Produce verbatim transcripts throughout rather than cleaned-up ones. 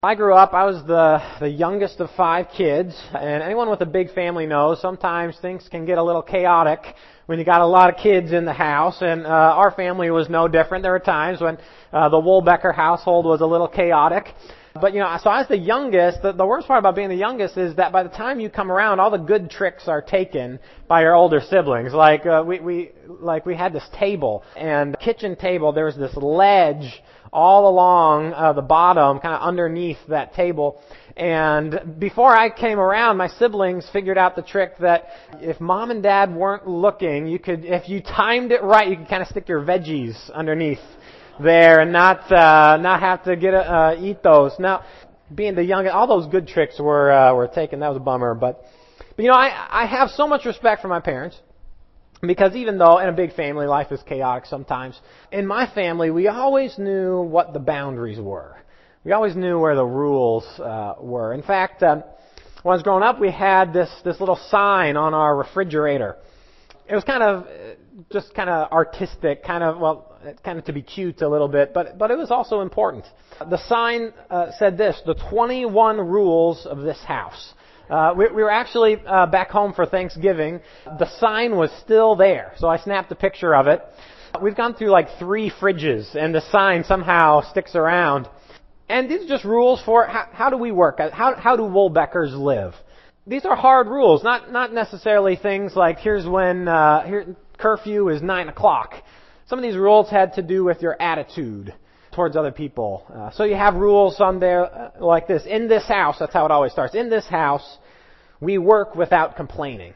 I grew up, I was the, the youngest of five kids, and anyone with a big family knows sometimes things can get a little chaotic when you got a lot of kids in the house, and uh, our family was no different. There were times when uh, the Woolbecker household was a little chaotic. But, you know, so I was the youngest. The, the worst part about being the youngest is that by the time you come around, all the good tricks are taken by your older siblings. Like, uh, we, we, like we had this table, and kitchen table, there was this ledge all along uh, the bottom, kind of underneath that table. And before I came around, my siblings figured out the trick that if mom and dad weren't looking, you could, if you timed it right, you could kind of stick your veggies underneath there and not uh, not have to get uh, eat those. Now, being the youngest, all those good tricks were uh, were taken. That was a bummer, but but you know, I I have so much respect for my parents. Because even though in a big family life is chaotic sometimes, in my family we always knew what the boundaries were. We always knew where the rules uh, were. In fact, uh, when I was growing up, we had this this little sign on our refrigerator. It was kind of just kind of artistic, kind of well, kind of to be cute a little bit, but but it was also important. The sign uh, said this: the twenty-one rules of this house. Uh, we, we were actually uh, back home for Thanksgiving. The sign was still there, so I snapped a picture of it. We've gone through like three fridges, and the sign somehow sticks around. And these are just rules for how, how do we work? How, how do Woolbeckers live? These are hard rules, not not necessarily things like here's when uh, here curfew is nine o'clock. Some of these rules had to do with your attitude towards other people. Uh, so you have rules on there uh, like this. In this house, that's how it always starts. In this house, we work without complaining.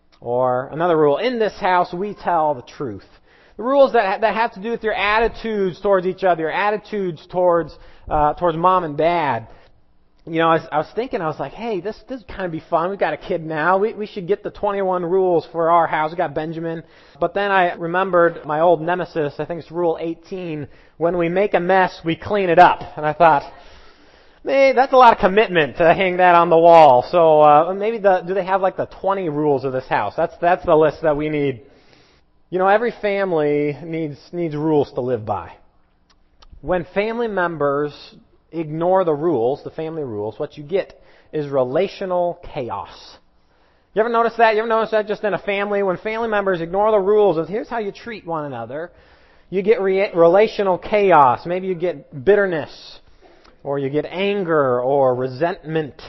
Or another rule, in this house, we tell the truth. The rules that that have to do with your attitudes towards each other, your attitudes towards uh, towards mom and dad. You know, I was, I was thinking, I was like, hey, this this kind of be fun. We've got a kid now. We we should get the twenty-one rules for our house. We got Benjamin. But then I remembered my old nemesis. I think it's Rule eighteen. When we make a mess, we clean it up. And I thought, hey, that's a lot of commitment to hang that on the wall. So uh, maybe the do they have like the twenty rules of this house? That's that's the list that we need. You know, every family needs needs rules to live by. When family members ignore the rules, the family rules, what you get is relational chaos. You ever notice that? You ever notice that just in a family? When family members ignore the rules of here's how you treat one another, you get re- relational chaos. Maybe you get bitterness, or you get anger or resentment.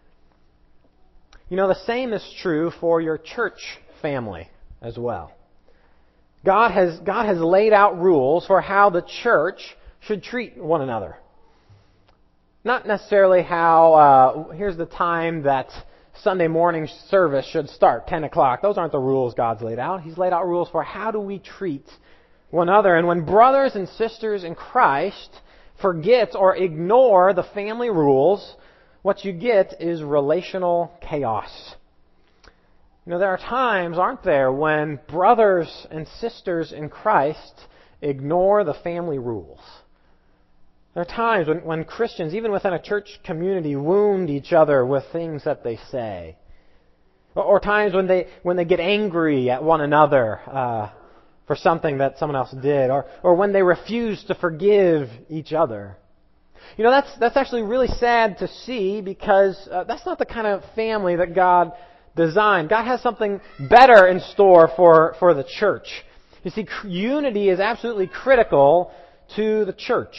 You know, the same is true for your church family as well. God has God has laid out rules for how the church should treat one another. Not necessarily how, uh, here's the time that Sunday morning service should start, ten o'clock. Those aren't the rules God's laid out. He's laid out rules for how do we treat one another. And when brothers and sisters in Christ forget or ignore the family rules, what you get is relational chaos. You know, there are times, aren't there, when brothers and sisters in Christ ignore the family rules. There are times when, when Christians, even within a church community, wound each other with things that they say. Or, or times when they when they get angry at one another uh, for something that someone else did. Or, or when they refuse to forgive each other. You know, that's that's actually really sad to see because uh, that's not the kind of family that God designed. God has something better in store for, for the church. You see, unity is absolutely critical to the church.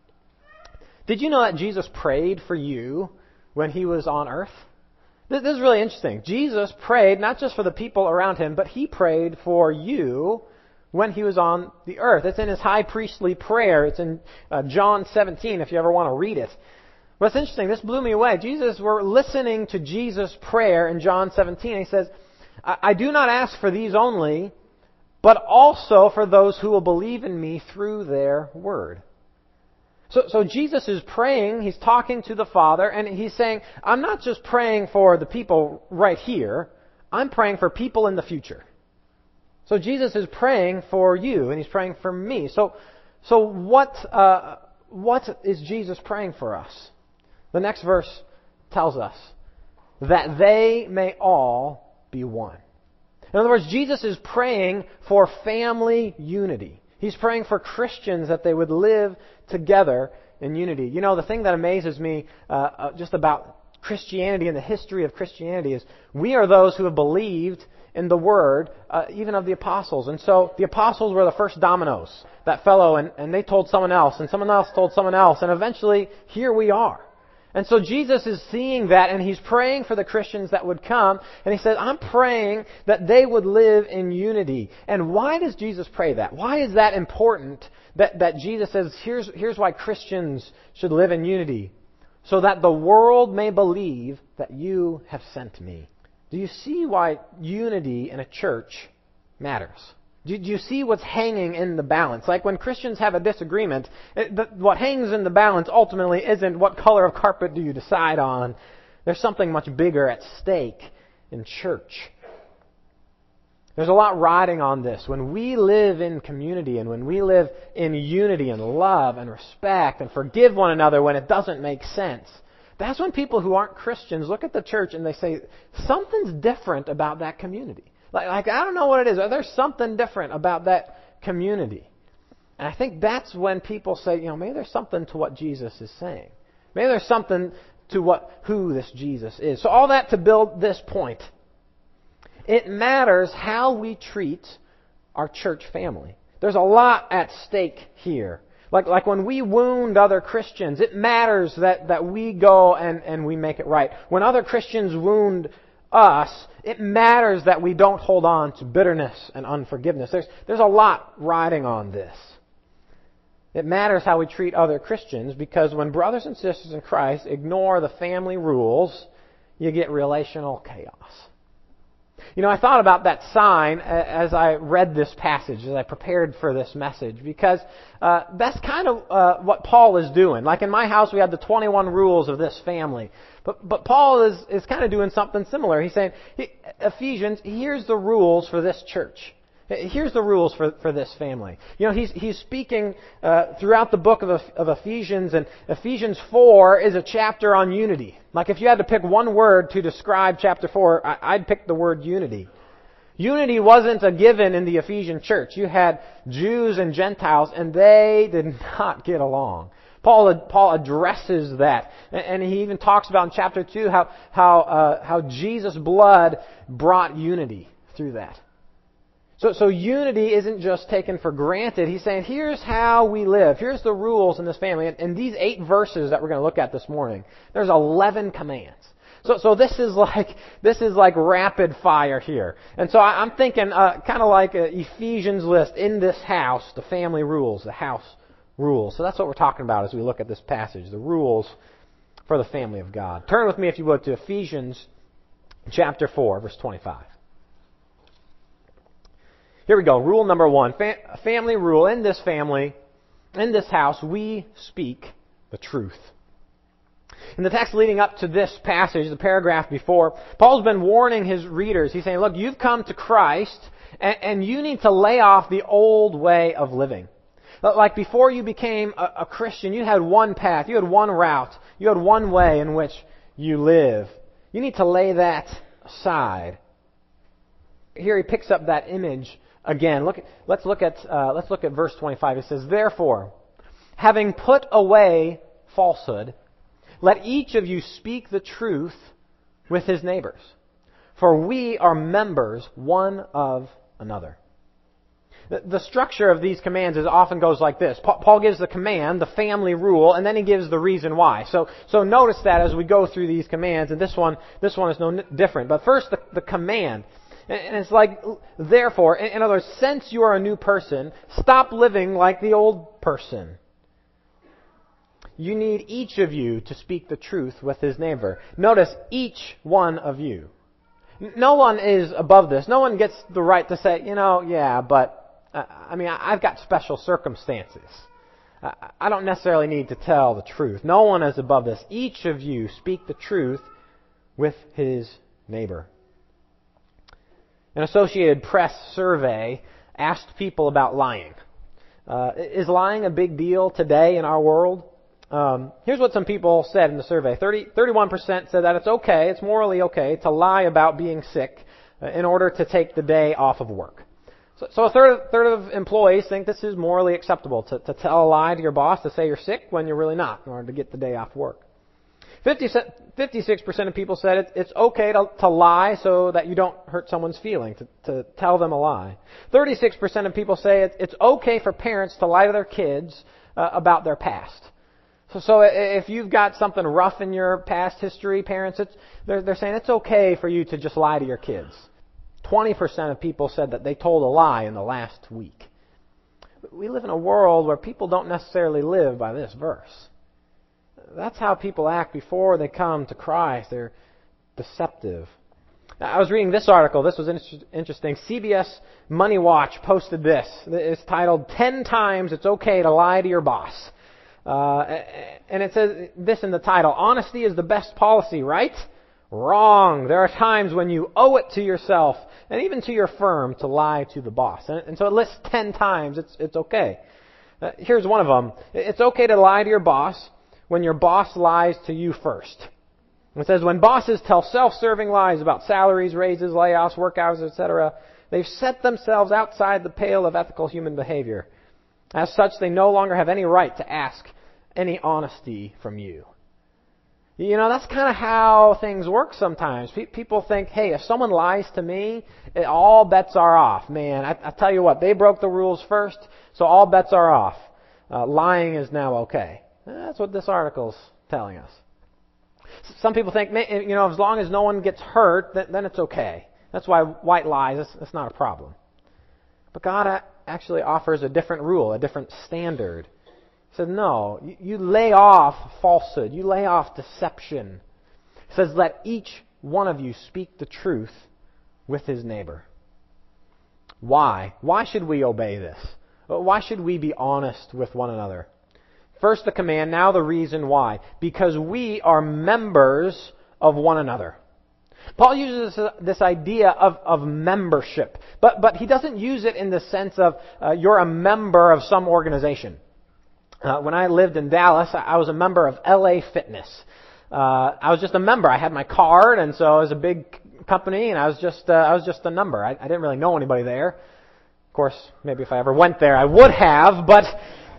Did you know that Jesus prayed for you when He was on earth? This is really interesting. Jesus prayed not just for the people around Him, but He prayed for you when He was on the earth. It's in His high priestly prayer. It's in uh, John seventeen if you ever want to read it. What's interesting, this blew me away. Jesus, we're listening to Jesus' prayer in John seventeen. He says, I, I do not ask for these only, but also for those who will believe in me through their word. So, so Jesus is praying, He's talking to the Father, and He's saying, I'm not just praying for the people right here, I'm praying for people in the future. So Jesus is praying for you, and He's praying for me. So, so what, uh, what is Jesus praying for us? The next verse tells us that they may all be one. In other words, Jesus is praying for family unity. He's praying for Christians that they would live together in unity. You know, the thing that amazes me uh, uh, just about Christianity and the history of Christianity is we are those who have believed in the Word, uh, even of the apostles. And so the apostles were the first dominoes that fell, and, and they told someone else, and someone else told someone else, and eventually here we are. And so Jesus is seeing that, and He's praying for the Christians that would come, and He says, I'm praying that they would live in unity. And why does Jesus pray that? Why is that important that, that Jesus says, here's, here's why Christians should live in unity? So that the world may believe that you have sent me. Do you see why unity in a church matters? Do you see what's hanging in the balance? Like when Christians have a disagreement, it, the, what hangs in the balance ultimately isn't what color of carpet do you decide on. There's something much bigger at stake in church. There's a lot riding on this. When we live in community and when we live in unity and love and respect and forgive one another when it doesn't make sense, that's when people who aren't Christians look at the church and they say, something's different about that community. Like, like, I don't know what it is. There's something different about that community. And I think that's when people say, you know, maybe there's something to what Jesus is saying. Maybe there's something to what who this Jesus is. So all that to build this point. It matters how we treat our church family. There's a lot at stake here. Like, like when we wound other Christians, it matters that, that we go and, and we make it right. When other Christians wound us, it matters that we don't hold on to bitterness and unforgiveness. There's, there's a lot riding on this. It matters how we treat other Christians because when brothers and sisters in Christ ignore the family rules, you get relational chaos. You know, I thought about that sign as I read this passage, as I prepared for this message, because uh, that's kind of uh, what Paul is doing. Like in my house, we had the twenty-one rules of this family. But but Paul is, is kind of doing something similar. He's saying, Ephesians, here's the rules for this church. Here's the rules for, for this family. You know, he's he's speaking uh, throughout the book of, of Ephesians, and Ephesians four is a chapter on unity. Like if you had to pick one word to describe chapter four, I, I'd pick the word unity. Unity wasn't a given in the Ephesian church. You had Jews and Gentiles, and they did not get along. Paul Paul addresses that, and he even talks about in chapter two how how uh, how Jesus' blood brought unity through that. So, so unity isn't just taken for granted. He's saying, here's how we live. Here's the rules in this family. And, and these eight verses that we're going to look at this morning, there's eleven commands. So, so this is like this is like rapid fire here. And so I, I'm thinking, uh, kind of like an Ephesians list in this house, the family rules, the house rules. So that's what we're talking about as we look at this passage, the rules for the family of God. Turn with me, if you would, to Ephesians chapter four, verse twenty-five. Here we go. Rule number one. Fa- family rule. In this family, in this house, we speak the truth. In the text leading up to this passage, the paragraph before, Paul's been warning his readers. He's saying, look, you've come to Christ, and, and you need to lay off the old way of living. Like before you became a, a Christian, you had one path, you had one route, you had one way in which you live. You need to lay that aside. Here he picks up that image again. Look, let's look at uh, let's look at verse twenty-five. It says, "Therefore, having put away falsehood, let each of you speak the truth with his neighbors, for we are members one of another." The, the structure of these commands is often goes like this. Pa- Paul gives the command, the family rule, and then he gives the reason why. So, so notice that as we go through these commands, and this one, this one is no different. But first, the, the command. And it's like, therefore, in other words, since you are a new person, stop living like the old person. You need each of you to speak the truth with his neighbor. Notice, each one of you. No one is above this. No one gets the right to say, you know, yeah, but, uh, I mean, I've got special circumstances. I don't necessarily need to tell the truth. No one is above this. Each of you speak the truth with his neighbor. An Associated Press survey asked people about lying. Uh, is lying a big deal today in our world? Um, here's what some people said in the survey. thirty, thirty-one percent said that it's okay, it's morally okay, to lie about being sick uh, in order to take the day off of work. So, so a third, third of employees think this is morally acceptable, to, to tell a lie to your boss, to say you're sick when you're really not, in order to get the day off work. fifty-six percent of people said it, it's okay to, to lie so that you don't hurt someone's feelings, to, to tell them a lie. thirty-six percent of people say it, it's okay for parents to lie to their kids uh, about their past. So, so if you've got something rough in your past history, parents, it's, they're, they're saying it's okay for you to just lie to your kids. twenty percent of people said that they told a lie in the last week. We live in a world where people don't necessarily live by this verse. That's how people act before they come to Christ. They're deceptive. Now, I was reading this article. This was interesting. C B S Money Watch posted this. It's titled, ten times It's Okay to Lie to Your Boss. Uh, and it says this in the title, honesty is the best policy, right? Wrong. There are times when you owe it to yourself and even to your firm to lie to the boss. And, and so it lists ten times it's, it's okay. Uh, here's one of them. It's okay to lie to your boss when your boss lies to you first. It says, when bosses tell self-serving lies about salaries, raises, layoffs, work hours, et cetera, they've set themselves outside the pale of ethical human behavior. As such, they no longer have any right to ask any honesty from you. You know, that's kind of how things work sometimes. Pe- people think, hey, if someone lies to me, it, all bets are off. Man, I, I tell you what, they broke the rules first, so all bets are off. Uh, lying is now okay. That's what this article's telling us. Some people think, you know, as long as no one gets hurt, then it's okay. That's why white lies, it's not a problem. But God actually offers a different rule, a different standard. He said, no, you lay off falsehood. You lay off deception. He says, let each one of you speak the truth with his neighbor. Why? Why should we obey this? Why should we be honest with one another? First the command, now the reason why. Because we are members of one another. Paul uses this, this idea of, of membership, but, but he doesn't use it in the sense of uh, you're a member of some organization. Uh, when I lived in Dallas, I was a member of L A Fitness. Uh, I was just a member. I had my card, and so it was a big company, and I was just uh, I was just a number. I, I didn't really know anybody there. Of course, maybe if I ever went there, I would have, but...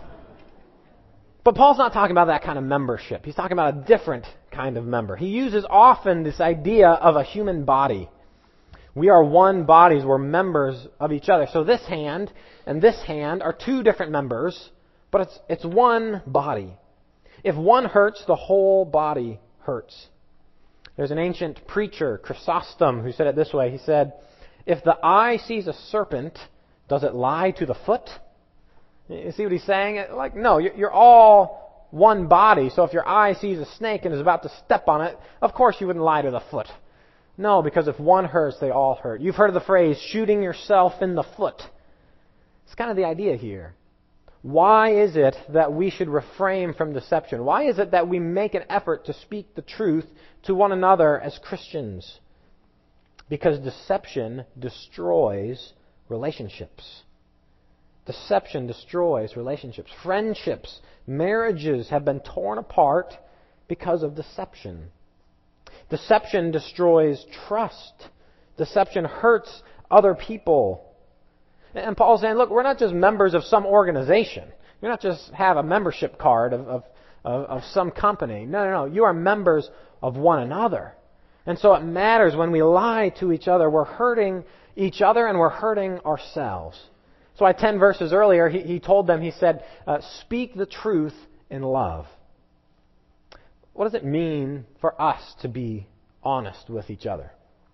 But Paul's not talking about that kind of membership. He's talking about a different kind of member. He uses often this idea of a human body. We are one body. We're members of each other. So this hand and this hand are two different members, but it's it's one body. If one hurts, the whole body hurts. There's an ancient preacher, Chrysostom, who said it this way. He said, if the eye sees a serpent, does it lie to the foot? You see what he's saying? Like, no, you're all one body. So if your eye sees a snake and is about to step on it, of course you wouldn't lie to the foot. No, because if one hurts, they all hurt. You've heard of the phrase, shooting yourself in the foot. It's kind of the idea here. Why is it that we should refrain from deception? Why is it that we make an effort to speak the truth to one another as Christians? Because deception destroys relationships. Deception destroys relationships. Friendships, marriages have been torn apart because of deception. Deception destroys trust. Deception hurts other people. And Paul's saying, look, we're not just members of some organization. You're not just have a membership card of, of, of, of some company. No, no, no. You are members of one another. And so it matters when we lie to each other. We're hurting each other and we're hurting ourselves. So I ten verses earlier, he, he told them, he said, uh, speak the truth in love. What does it mean for us to be honest with each other?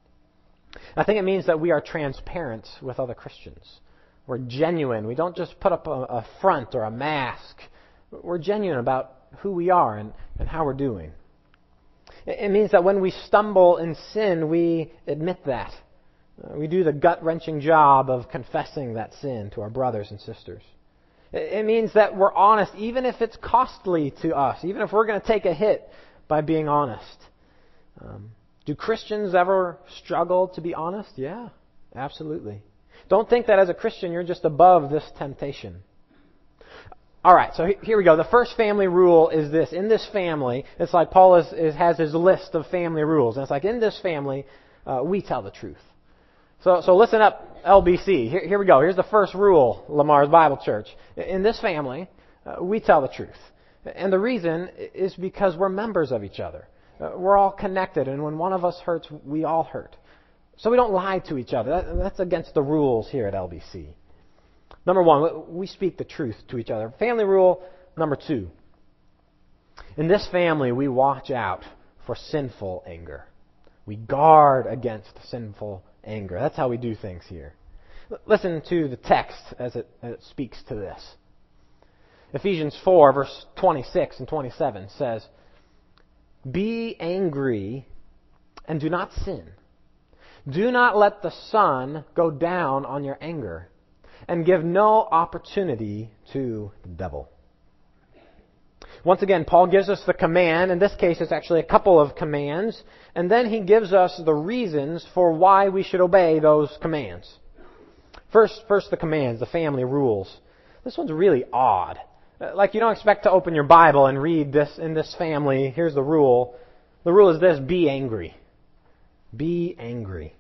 I think it means that we are transparent with other Christians. We're genuine. We don't just put up a, a front or a mask. We're genuine about who we are and, and how we're doing. It, it means that when we stumble in sin, we admit that. Uh, we do the gut-wrenching job of confessing that sin to our brothers and sisters. It, it means that we're honest even if it's costly to us, even if we're going to take a hit by being honest. Um, do Christians ever struggle to be honest? Yeah, absolutely. Don't think that as a Christian you're just above this temptation. All right, so here we go. The first family rule is this. In this family, it's like Paul is, is, has his list of family rules. And it's like, in this family, uh, we tell the truth. So, so listen up, L B C. Here, here we go. Here's the first rule, Lamar's Bible Church. In this family, uh, we tell the truth. And the reason is because we're members of each other. Uh, we're all connected, and when one of us hurts, we all hurt. So we don't lie to each other. That, that's against the rules here at L B C. Number one, we speak the truth to each other. Family rule number two. In this family, we watch out for sinful anger. We guard against sinful anger. That's how we do things here. L- listen to the text as it, as it speaks to this. Ephesians four, verse twenty-six and twenty-seven says, "Be angry and do not sin. Do not let the sun go down on your anger, and give no opportunity to the devil." Once again, Paul gives us the command. In this case, it's actually a couple of commands. And then he gives us the reasons for why we should obey those commands. First, first the commands, the family rules. This one's really odd. Like, you don't expect to open your Bible and read this in this family. Here's the rule. The rule is this: be angry. Be angry.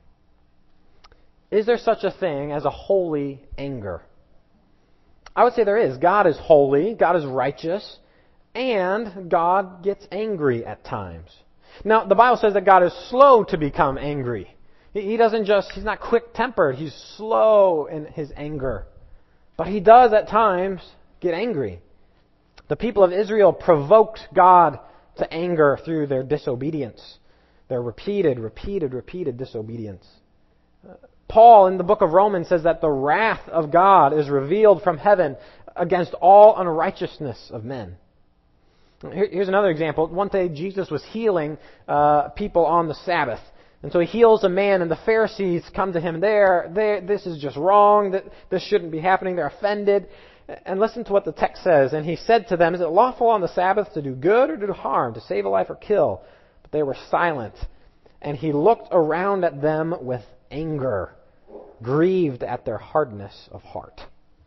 Is there such a thing as a holy anger? I would say there is. God is holy. God is righteous. And God gets angry at times. Now, the Bible says that God is slow to become angry. He doesn't just, He's not quick-tempered. He's slow in His anger. But He does at times get angry. The people of Israel provoked God to anger through their disobedience. Their repeated, repeated, repeated disobedience. Paul in the book of Romans says that the wrath of God is revealed from heaven against all unrighteousness of men. Here's another example. One day Jesus was healing uh, people on the Sabbath. And so He heals a man, and the Pharisees come to Him there. This is just wrong. That This shouldn't be happening. They're offended. And listen to what the text says. "And He said to them, 'Is it lawful on the Sabbath to do good or to do harm, to save a life or kill?' But they were silent. And He looked around at them with anger, grieved at their hardness of heart."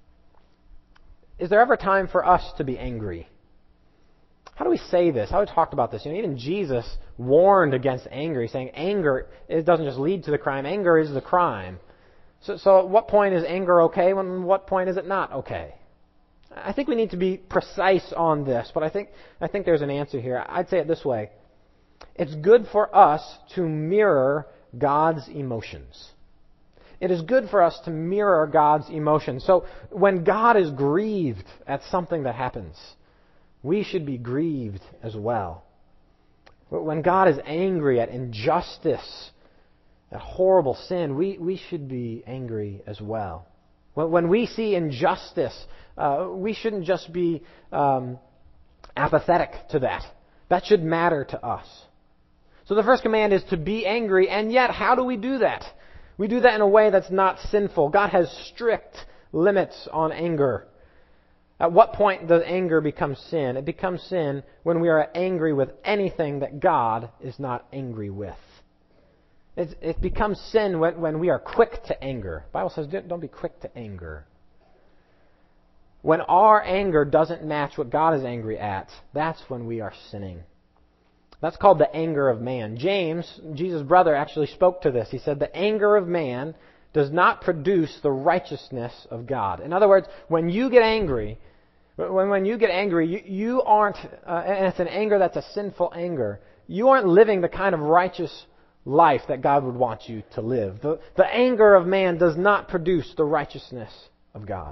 Is there ever time for us to be angry? How do we say this? How we talked about this? You know, even Jesus warned against anger. He's saying anger, it doesn't just lead to the crime. Anger is the crime. So, so at what point is anger okay? When what point is it not okay? I think we need to be precise on this, but I think I think there's an answer here. I'd say it this way. It's good for us to mirror God's emotions. It is good for us to mirror God's emotions. So when God is grieved at something that happens, we should be grieved as well. But when God is angry at injustice, at horrible sin, we, we should be angry as well. When, when we see injustice, uh, we shouldn't just be um, apathetic to that. That should matter to us. So the first command is to be angry, and yet how do we do that? We do that in a way that's not sinful. God has strict limits on anger. At what point does anger become sin? It becomes sin when we are angry with anything that God is not angry with. It's, it becomes sin when, when we are quick to anger. The Bible says don't be quick to anger. When our anger doesn't match what God is angry at, that's when we are sinning. That's called the anger of man. James, Jesus' brother, actually spoke to this. He said, "The anger of man does not produce the righteousness of God." In other words, when you get angry, when, when you get angry, you, you aren't, uh, and it's an anger that's a sinful anger, you aren't living the kind of righteous life that God would want you to live. The, the anger of man does not produce the righteousness of God.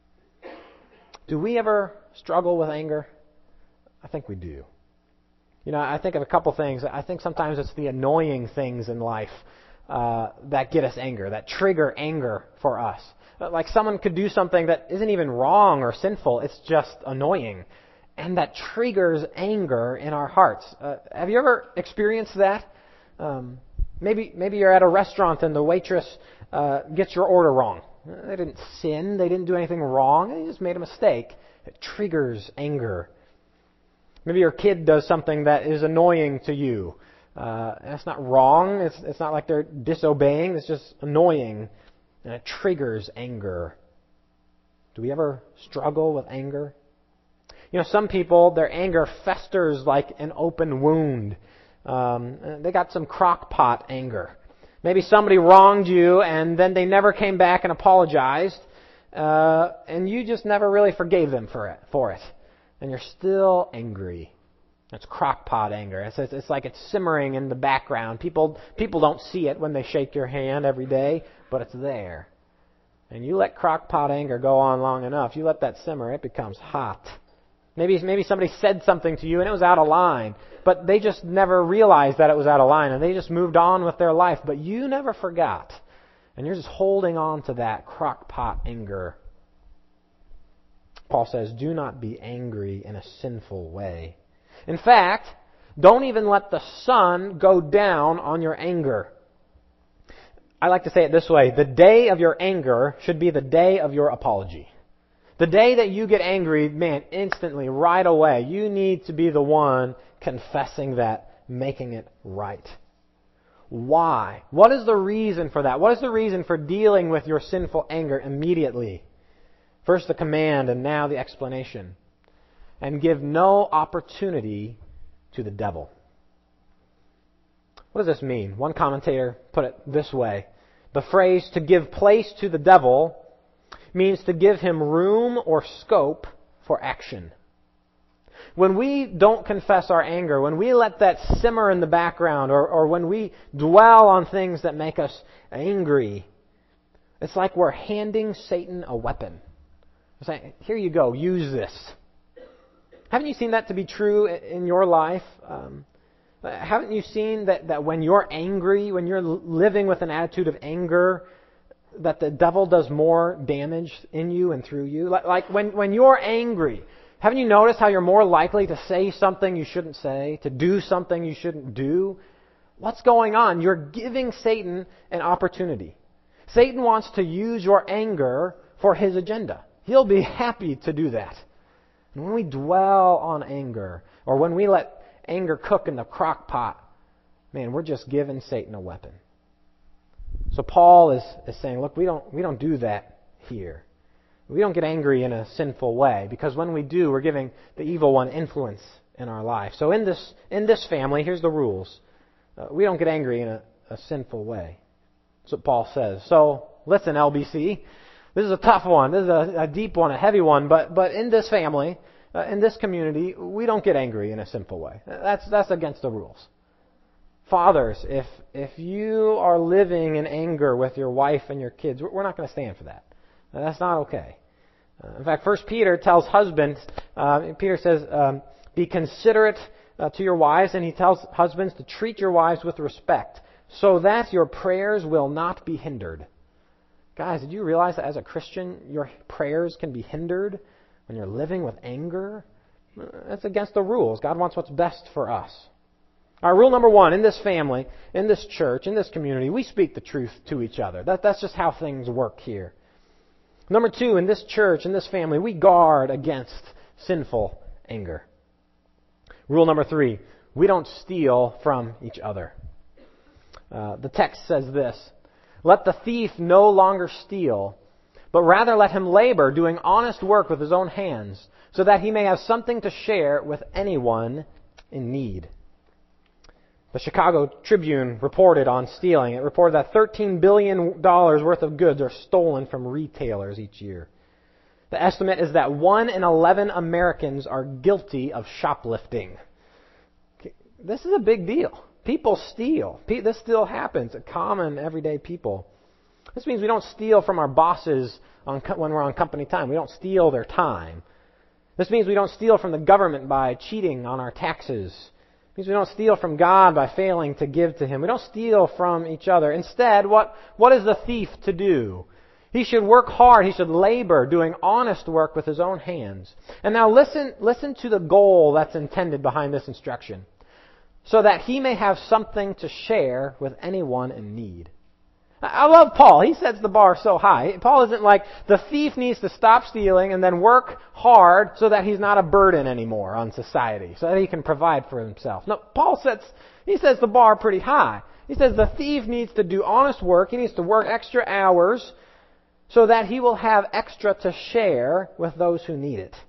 Do we ever struggle with anger? I think we do. You know, I think of a couple things. I think sometimes it's the annoying things in life uh, that get us anger, that trigger anger for us. Like someone could do something that isn't even wrong or sinful. It's just annoying. And that triggers anger in our hearts. Uh, have you ever experienced that? Um, maybe maybe you're at a restaurant and the waitress uh, gets your order wrong. They didn't sin. They didn't do anything wrong. They just made a mistake. It triggers anger. Maybe your kid does something that is annoying to you. Uh, and it's not wrong. It's, it's not like they're disobeying. It's just annoying. And it triggers anger. Do we ever struggle with anger? You know, some people, their anger festers like an open wound. Um, they got some crock pot anger. Maybe somebody wronged you and then they never came back and apologized, uh, and you just never really forgave them for it, for it. And you're still angry. It's crockpot anger. It's, it's, it's like it's simmering in the background. People, people don't see it when they shake your hand every day, but it's there. And you let crockpot anger go on long enough, you let that simmer, it becomes hot. Maybe maybe somebody said something to you and it was out of line, but they just never realized that it was out of line and they just moved on with their life, but you never forgot. And you're just holding on to that crockpot anger. Paul says, do not be angry in a sinful way. In fact, don't even let the sun go down on your anger. I like to say it this way, the day of your anger should be the day of your apology. The day that you get angry, man, instantly, right away, you need to be the one confessing that, making it right. Why? What is the reason for that? What is the reason for dealing with your sinful anger immediately? First the command and now the explanation. And give no opportunity to the devil. What does this mean? One commentator put it this way. The phrase to give place to the devil means to give him room or scope for action. When we don't confess our anger, when we let that simmer in the background, or, or when we dwell on things that make us angry, it's like we're handing Satan a weapon. We're saying, here you go, use this. Haven't you seen that to be true in your life? Um, haven't you seen that, that when you're angry, when you're living with an attitude of anger, that the devil does more damage in you and through you? Like, like when, when you're angry, haven't you noticed how you're more likely to say something you shouldn't say, to do something you shouldn't do? What's going on? You're giving Satan an opportunity. Satan wants to use your anger for his agenda. He'll be happy to do that. And when we dwell on anger, or when we let anger cook in the crock pot, man, we're just giving Satan a weapon. So Paul is, is saying, look, we don't we don't do that here. We don't get angry in a sinful way, because when we do, we're giving the evil one influence in our life. So in this in this family, here's the rules. Uh, we don't get angry in a, a sinful way. That's what Paul says. So listen, L B C, this is a tough one. This is a, a deep one, a heavy one. But but in this family, uh, in this community, we don't get angry in a sinful way. That's that's against the rules. Fathers, if if you are living in anger with your wife and your kids, we're not going to stand for that. That's not okay. Uh, in fact, First Peter tells husbands, uh, Peter says, um, be considerate uh, to your wives, and he tells husbands to treat your wives with respect, so that your prayers will not be hindered. Guys, did you realize that as a Christian, your prayers can be hindered when you're living with anger? That's against the rules. God wants what's best for us. Our rule number one, in this family, in this church, in this community, we speak the truth to each other. That, that's just how things work here. Number two, in this church, in this family, we guard against sinful anger. Rule number three, we don't steal from each other. Uh, the text says this, let the thief no longer steal, but rather let him labor, doing honest work with his own hands, so that he may have something to share with anyone in need. The Chicago Tribune reported on stealing. It reported that thirteen billion dollars worth of goods are stolen from retailers each year. The estimate is that one in eleven Americans are guilty of shoplifting. This is a big deal. People steal. This still happens. Common, everyday people. This means we don't steal from our bosses on, when we're on company time. We don't steal their time. This means we don't steal from the government by cheating on our taxes. It means we don't steal from God by failing to give to Him. We don't steal from each other. Instead, what, what is the thief to do? He should work hard. He should labor, doing honest work with his own hands. And now listen, listen to the goal that's intended behind this instruction. So that he may have something to share with anyone in need. I love Paul. He sets the bar so high. Paul isn't like the thief needs to stop stealing and then work hard so that he's not a burden anymore on society, so that he can provide for himself. No, Paul sets, he sets the bar pretty high. He says the thief needs to do honest work. He needs to work extra hours so that he will have extra to share with those who need it.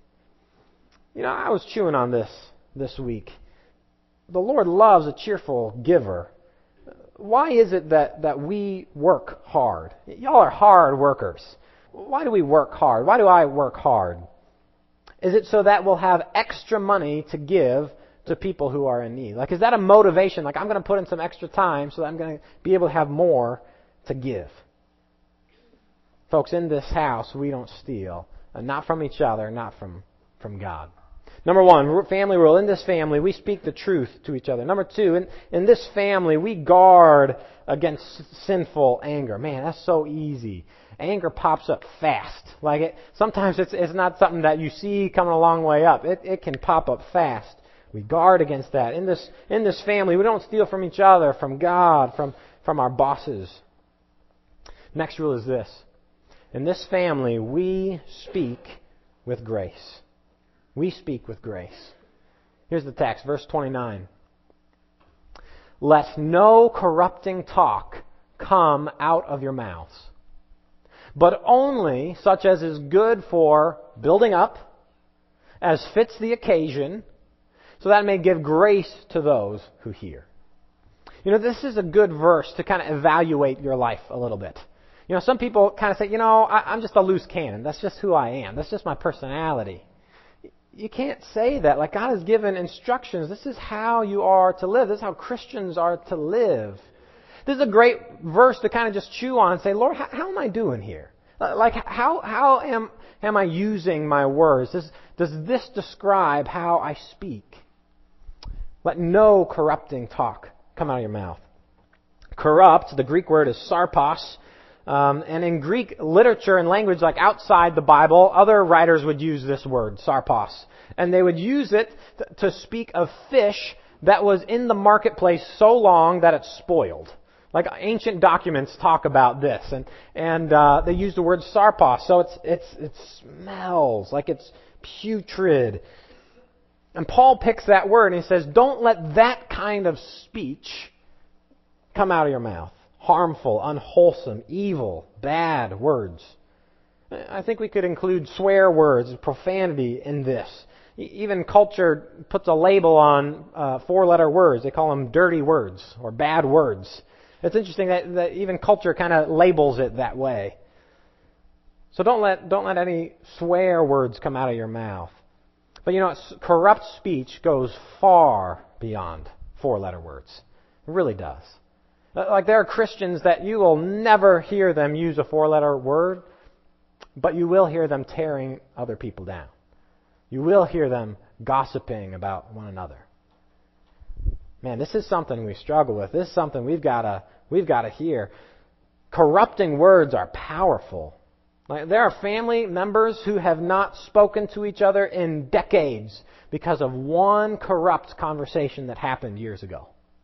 You know, I was chewing on this this week. The Lord loves a cheerful giver. Why is it that, that we work hard? Y'all are hard workers. Why do we work hard? Why do I work hard? Is it so that we'll have extra money to give to people who are in need? Like, is that a motivation? Like, I'm going to put in some extra time so that I'm going to be able to have more to give. Folks, in this house, we don't steal. Uh, not from each other, not from, from God. Number one, family rule. In this family, we speak the truth to each other. Number two, in, in this family, we guard against sinful anger. Man, that's so easy. Anger pops up fast. Like it, sometimes it's it's not something that you see coming a long way up. It it can pop up fast. We guard against that. In this in this family, we don't steal from each other, from God, from from our bosses. Next rule is this. In this family, we speak with grace. We speak with grace. Here's the text, verse twenty-nine. Let no corrupting talk come out of your mouths, but only such as is good for building up, as fits the occasion, so that it may give grace to those who hear. You know, this is a good verse to kind of evaluate your life a little bit. You know, some people kind of say, you know, I, I'm just a loose cannon. That's just who I am. That's just my personality. You can't say that. Like, God has given instructions. This is how you are to live. This is how Christians are to live. This is a great verse to kind of just chew on and say, Lord, how, how am I doing here? Like, how how am am I using my words? Does, does this describe how I speak? Let no corrupting talk come out of your mouth. Corrupt, the Greek word is sarpos. Um, and in Greek literature and language, like outside the Bible, other writers would use this word, sarpos. And they would use it th- to speak of fish that was in the marketplace so long that it spoiled. Like ancient documents talk about this, and and uh, they use the word sarpos. So it's it's it smells like it's putrid. And Paul picks that word and he says, "Don't let that kind of speech come out of your mouth. Harmful, unwholesome, evil, bad words." I think we could include swear words, profanity in this. Even culture puts a label on uh, four-letter words. They call them dirty words or bad words. It's interesting that, that even culture kind of labels it that way. So don't let don't let any swear words come out of your mouth. But you know, corrupt speech goes far beyond four-letter words. It really does. Like there are Christians that you will never hear them use a four-letter word, but you will hear them tearing other people down. You will hear them gossiping about one another. Man, this is something we struggle with. This is something we've got to we've got to hear. Corrupting words are powerful. Like there are family members who have not spoken to each other in decades because of one corrupt conversation that happened years ago.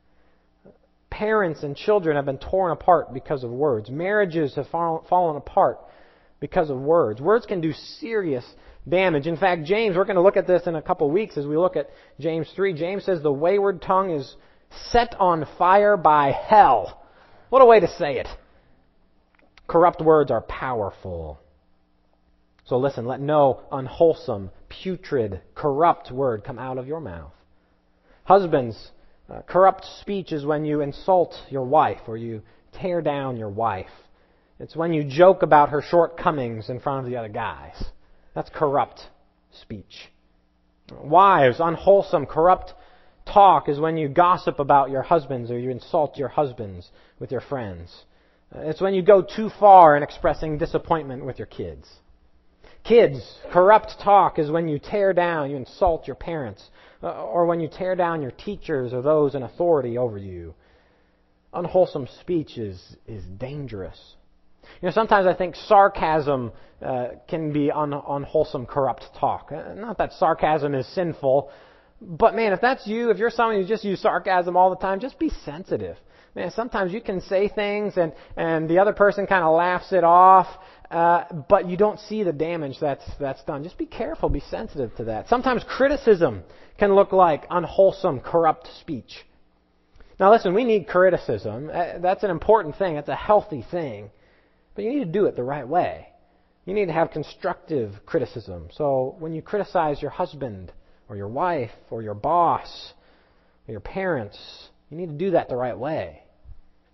Parents and children have been torn apart because of words. Marriages have fall, fallen apart because of words. Words can do serious damage. In fact, James, we're going to look at this in a couple weeks as we look at James three. James says the wayward tongue is set on fire by hell. What a way to say it. Corrupt words are powerful. So listen, let no unwholesome, putrid, corrupt word come out of your mouth. Husbands, Uh, corrupt speech is when you insult your wife or you tear down your wife. It's when you joke about her shortcomings in front of the other guys. That's corrupt speech. Wives, unwholesome, corrupt talk is when you gossip about your husbands or you insult your husbands with your friends. Uh, it's when you go too far in expressing disappointment with your kids. Kids, corrupt talk is when you tear down, you insult your parents, uh, or when you tear down your teachers or those in authority over you. Unwholesome speech is, is dangerous. You know, sometimes I think sarcasm uh, can be un, unwholesome, corrupt talk. Uh, not that sarcasm is sinful, but man, if that's you, if you're someone who just use sarcasm all the time, just be sensitive. Man, sometimes you can say things and, and the other person kind of laughs it off, uh, but you don't see the damage that's that's done. Just be careful, be sensitive to that. Sometimes criticism can look like unwholesome, corrupt speech. Now listen, we need criticism. That's an important thing. That's a healthy thing. But you need to do it the right way. You need to have constructive criticism. So when you criticize your husband or your wife or your boss or your parents, you need to do that the right way.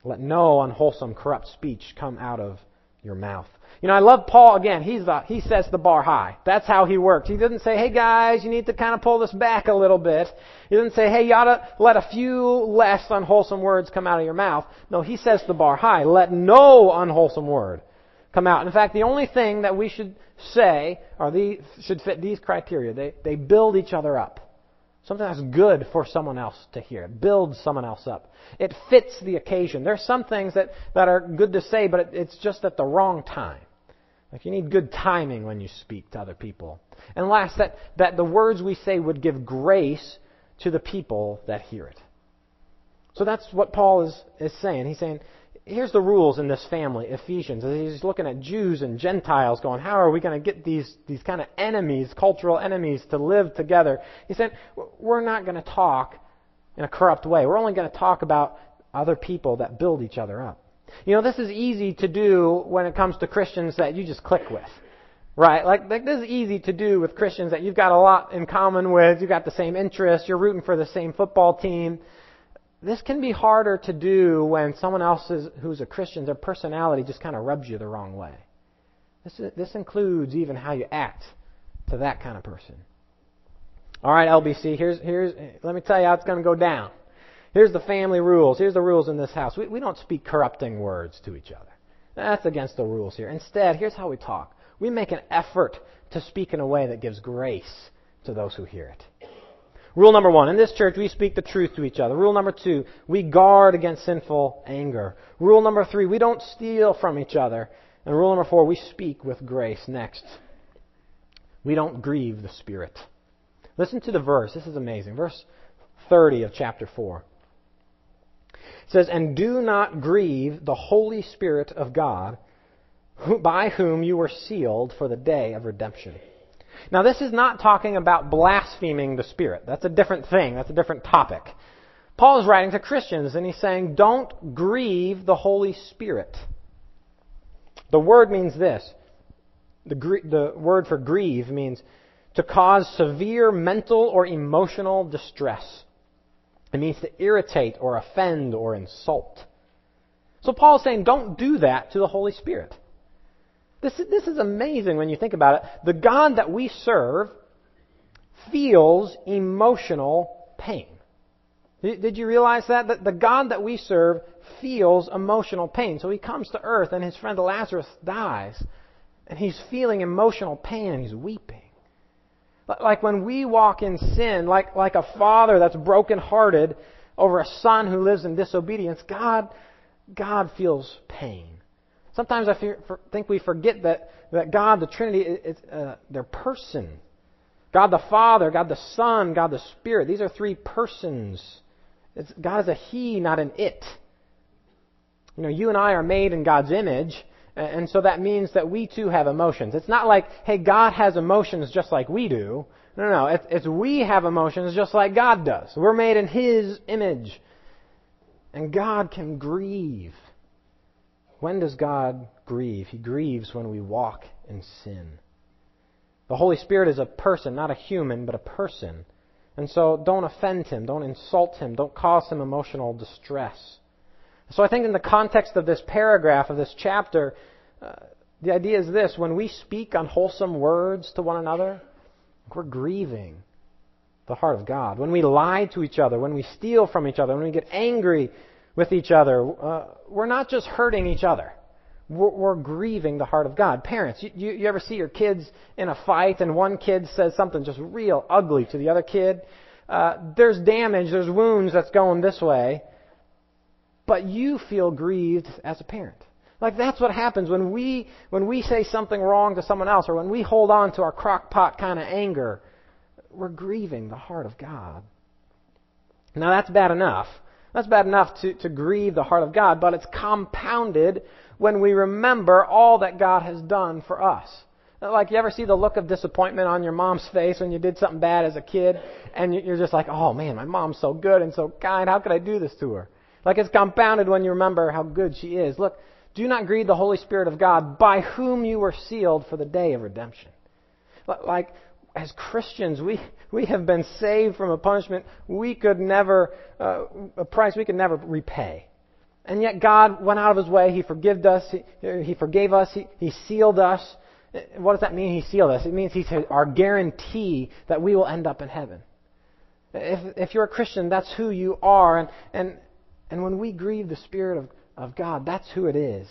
Let no unwholesome, corrupt speech come out of your mouth. You know, I love Paul, again, he's the, he sets the bar high. That's how he works. He doesn't say, hey guys, you need to kind of pull this back a little bit. He doesn't say, hey, you ought to let a few less unwholesome words come out of your mouth. No, he sets the bar high. Let no unwholesome word come out. In fact, the only thing that we should say, or the, should fit these criteria, they, they build each other up. Something that's good for someone else to hear. It builds someone else up. It fits the occasion. There's some things that, that are good to say, but it, it's just at the wrong time. Like you need good timing when you speak to other people. And last, that, that the words we say would give grace to the people that hear it. So that's what Paul is, is saying. He's saying, here's the rules in this family, Ephesians. He's looking at Jews and Gentiles going, how are we going to get these, these kind of enemies, cultural enemies, to live together? He's saying, we're not going to talk in a corrupt way. We're only going to talk about other people that build each other up. You know, this is easy to do when it comes to Christians that you just click with. Right? Like, like this is easy to do with Christians that you've got a lot in common with, you've got the same interests, you're rooting for the same football team. This can be harder to do when someone else is, who's a Christian, their personality just kind of rubs you the wrong way. This, is, this includes even how you act to that kind of person. All right, L B C, here's, here's, let me tell you how it's going to go down. Here's the family rules. Here's the rules in this house. We, we don't speak corrupting words to each other. That's against the rules here. Instead, here's how we talk. We make an effort to speak in a way that gives grace to those who hear it. Rule number one, in this church, we speak the truth to each other. Rule number two, we guard against sinful anger. Rule number three, we don't steal from each other. And rule number four, we speak with grace. Next, we don't grieve the Spirit. Listen to the verse. This is amazing. Verse thirty of chapter four. It says, and do not grieve the Holy Spirit of God, who, by whom you were sealed for the day of redemption. Now, this is not talking about blaspheming the Spirit. That's a different thing. That's a different topic. Paul is writing to Christians, and he's saying, don't grieve the Holy Spirit. The word means this. The, the word for grieve means to cause severe mental or emotional distress. It means to irritate or offend or insult. So Paul is saying, don't do that to the Holy Spirit. This is, this is amazing when you think about it. The God that we serve feels emotional pain. Did you realize that? That the God that we serve feels emotional pain. So he comes to earth and his friend Lazarus dies. And he's feeling emotional pain and he's weeping. Like when we walk in sin, like, like a father that's brokenhearted over a son who lives in disobedience, God, God feels pain. Sometimes I fear, for, think we forget that, that God, the Trinity, is uh, their person. God the Father, God the Son, God the Spirit. These are three persons. It's, God is a He, not an it. You know, you and I are made in God's image, and so that means that we too have emotions. It's not like, hey, God has emotions just like we do. No, no, no. It's, it's we have emotions just like God does. We're made in His image. And God can grieve. When does God grieve? He grieves when we walk in sin. The Holy Spirit is a person, not a human, but a person. And so don't offend Him, don't insult Him, don't cause Him emotional distress. So I think in the context of this paragraph, of this chapter, uh, the idea is this. When we speak unwholesome words to one another, we're grieving the heart of God. When we lie to each other, when we steal from each other, when we get angry with each other, uh, we're not just hurting each other. We're, we're grieving the heart of God. Parents, you, you, you ever see your kids in a fight and one kid says something just real ugly to the other kid? Uh, there's damage, there's wounds that's going this way. But you feel grieved as a parent. Like that's what happens when we when we say something wrong to someone else, or when we hold on to our crock pot kind of anger. We're grieving the heart of God. Now that's bad enough. That's bad enough to, to grieve the heart of God, but it's compounded when we remember all that God has done for us. Like, you ever see the look of disappointment on your mom's face when you did something bad as a kid, and you're just like, oh man, my mom's so good and so kind, how could I do this to her? Like, it's compounded when you remember how good she is. Look, do not grieve the Holy Spirit of God, by whom you were sealed for the day of redemption. Like, as Christians, we, we have been saved from a punishment we could never, uh, a price we could never repay. And yet God went out of His way. He forgave us. He, he forgave us. He, he sealed us. What does that mean, He sealed us? It means He's our guarantee that we will end up in heaven. If, if you're a Christian, that's who you are. And, and, and when we grieve the Spirit of, of God, that's who it is.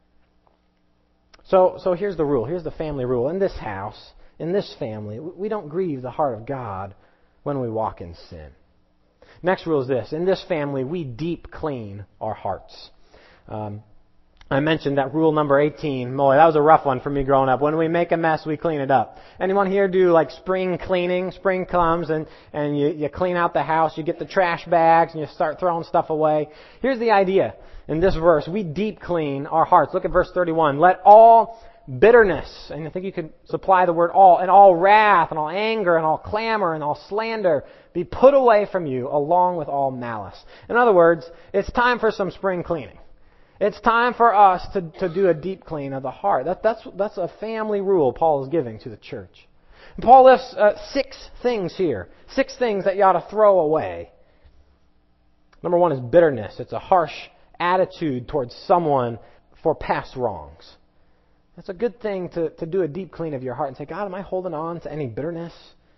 So, so here's the rule. Here's the family rule. In this house, in this family, we don't grieve the heart of God when we walk in sin. Next rule is this. In this family, we deep clean our hearts. Um, I mentioned that rule number eighteen. Boy, that was a rough one for me growing up. When we make a mess, we clean it up. Anyone here do like spring cleaning? Spring comes and, and you, you clean out the house. You get the trash bags and you start throwing stuff away. Here's the idea. In this verse, we deep clean our hearts. Look at verse thirty-one. Let all bitterness, and I think you could supply the word all, and all wrath, and all anger, and all clamor, and all slander be put away from you, along with all malice. In other words, it's time for some spring cleaning. It's time for us to, to do a deep clean of the heart. That, that's, that's a family rule Paul is giving to the church. And Paul lists uh, six things here. Six things that you ought to throw away. Number one is bitterness. It's a harsh attitude towards someone for past wrongs. It's a good thing to, to do a deep clean of your heart and say, God, am I holding on to any bitterness,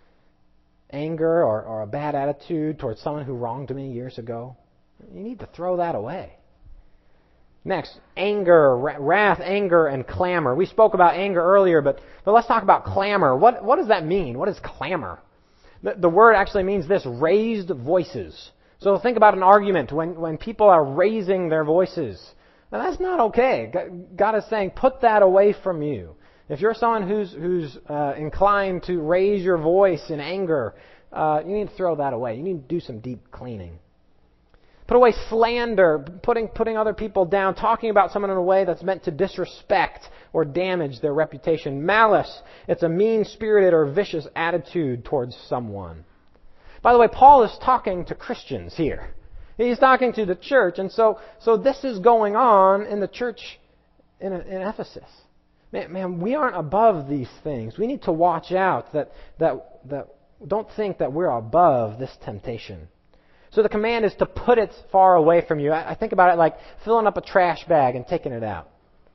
anger, or, or a bad attitude towards someone who wronged me years ago? You need to throw that away. Next, anger, wrath, anger, and clamor. We spoke about anger earlier, but, but let's talk about clamor. What, what does that mean? What is clamor? The, the word actually means this, raised voices. So think about an argument when, when people are raising their voices. Now that's not okay. God is saying, put that away from you. If you're someone who's who's uh, inclined to raise your voice in anger, uh, you need to throw that away. You need to do some deep cleaning. Put away slander, putting putting other people down, talking about someone in a way that's meant to disrespect or damage their reputation. Malice, it's a mean-spirited or vicious attitude towards someone. By the way, Paul is talking to Christians here. He's talking to the church, and so so this is going on in the church in, in Ephesus. Man, man, we aren't above these things. We need to watch out that that that don't think that we're above this temptation. So the command is to put it far away from you. I, I think about it like filling up a trash bag and taking it out.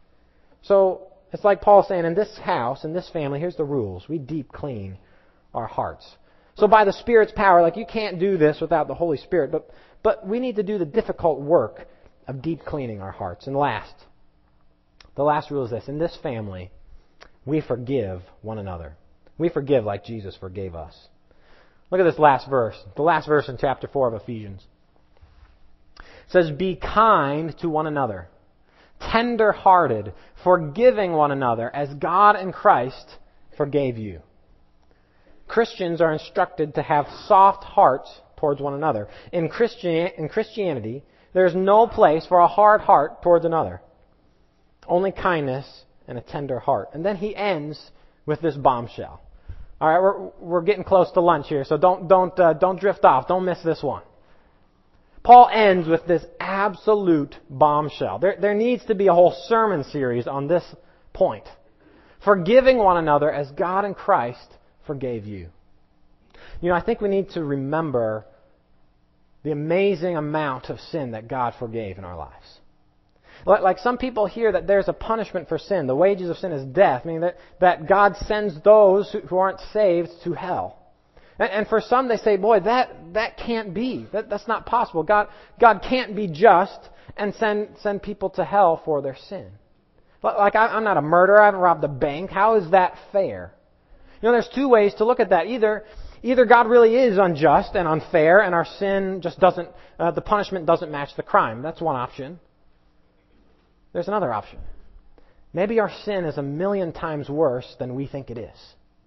So it's like Paul saying, in this house, in this family, here's the rules. We deep clean our hearts. So by the Spirit's power, like you can't do this without the Holy Spirit, but but we need to do the difficult work of deep cleaning our hearts. And last, the last rule is this. In this family, we forgive one another. We forgive like Jesus forgave us. Look at this last verse. The last verse in chapter four of Ephesians. It says, be kind to one another, tender-hearted, forgiving one another as God in Christ forgave you. Christians are instructed to have soft hearts towards one another. In, Christian, in Christianity, there's no place for a hard heart towards another. Only kindness and a tender heart. And then he ends with this bombshell. All right, we're we're getting close to lunch here, so don't don't uh, don't drift off. Don't miss this one. Paul ends with this absolute bombshell. There there needs to be a whole sermon series on this point. Forgiving one another as God in Christ forgave you. You know, I think we need to remember the amazing amount of sin that God forgave in our lives. Like some people hear that there's a punishment for sin. The wages of sin is death. I mean, that, that God sends those who aren't saved to hell. And, and for some, they say, boy, that, that can't be. That, that's not possible. God, God can't be just and send, send people to hell for their sin. Like, I, I'm not a murderer. I haven't robbed a bank. How is that fair? You know, there's two ways to look at that. Either either God really is unjust and unfair, and our sin just doesn't, uh, the punishment doesn't match the crime. That's one option. There's another option. Maybe our sin is a million times worse than we think it is.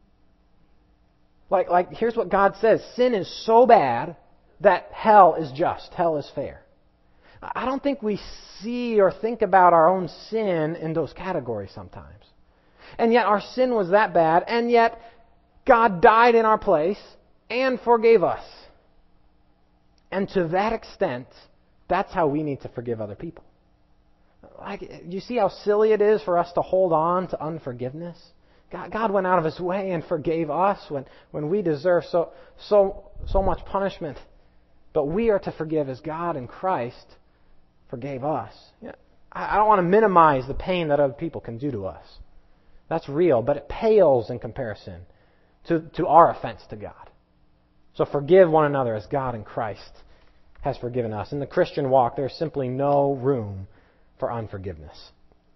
Like, like here's what God says. Sin is so bad that hell is just. Hell is fair. I don't think we see or think about our own sin in those categories sometimes. And yet our sin was that bad, and yet God died in our place and forgave us. And to that extent, that's how we need to forgive other people. Like, you see how silly it is for us to hold on to unforgiveness? God, God went out of His way and forgave us when, when we deserve so so so much punishment. But we are to forgive as God in Christ forgave us. You know, I, I don't want to minimize the pain that other people can do to us. That's real, but it pales in comparison to, to our offense to God. So forgive one another as God in Christ has forgiven us. In the Christian walk, there's simply no room for unforgiveness.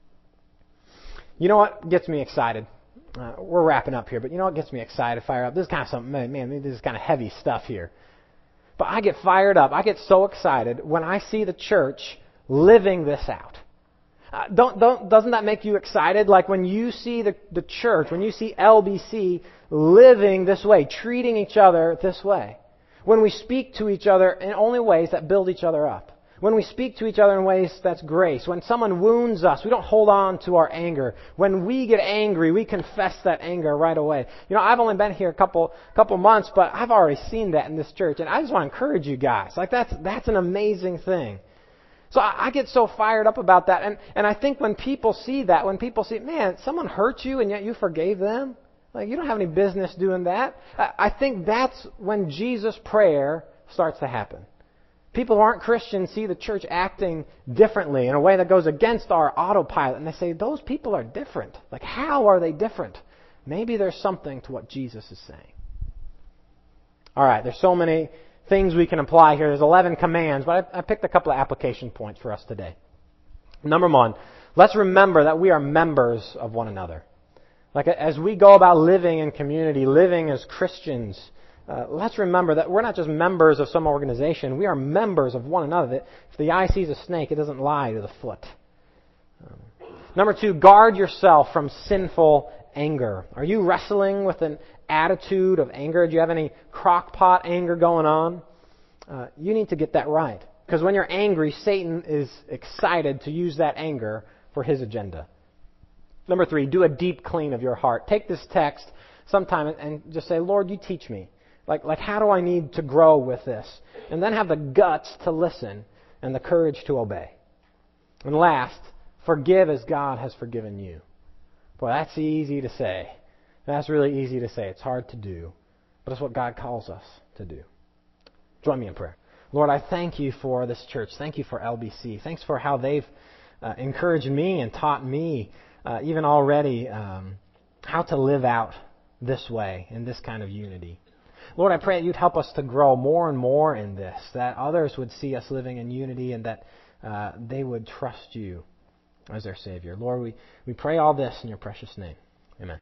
You know what gets me excited? Uh, we're wrapping up here, but you know what gets me excited, fire up? This is kind of something, man, man, this is kind of heavy stuff here. But I get fired up. I get so excited when I see the church living this out. Uh, don't, don't, doesn't that make you excited? Like when you see the, the church, when you see L B C living this way, treating each other this way. When we speak to each other in only ways that build each other up. When we speak to each other in ways that's grace. When someone wounds us, we don't hold on to our anger. When we get angry, we confess that anger right away. You know, I've only been here a couple couple months, but I've already seen that in this church. And I just want to encourage you guys. Like that's that's an amazing thing. So I, I get so fired up about that. And, and I think when people see that, when people see, man, someone hurt you and yet you forgave them. Like you don't have any business doing that. I, I think that's when Jesus' prayer starts to happen. People who aren't Christians see the church acting differently in a way that goes against our autopilot. And they say, those people are different. Like, how are they different? Maybe there's something to what Jesus is saying. All right, there's so many things we can apply here. There's eleven commands, but I, I picked a couple of application points for us today. Number one, let's remember that we are members of one another. Like, as we go about living in community, living as Christians, Uh, let's remember that we're not just members of some organization. We are members of one another. If the eye sees a snake, it doesn't lie to the foot. Um, number two, guard yourself from sinful anger. Are you wrestling with an attitude of anger? Do you have any crock-pot anger going on? Uh, you need to get that right. Because when you're angry, Satan is excited to use that anger for his agenda. Number three, do a deep clean of your heart. Take this text sometime and just say, Lord, you teach me. Like, like, how do I need to grow with this? And then have the guts to listen and the courage to obey. And last, forgive as God has forgiven you. Boy, that's easy to say. That's really easy to say. It's hard to do. But it's what God calls us to do. Join me in prayer. Lord, I thank you for this church. Thank you for L B C. Thanks for how they've uh, encouraged me and taught me, uh, even already, um, how to live out this way, in this kind of unity. Lord, I pray that you'd help us to grow more and more in this, that others would see us living in unity and that uh, they would trust you as their Savior. Lord, we, we pray all this in your precious name.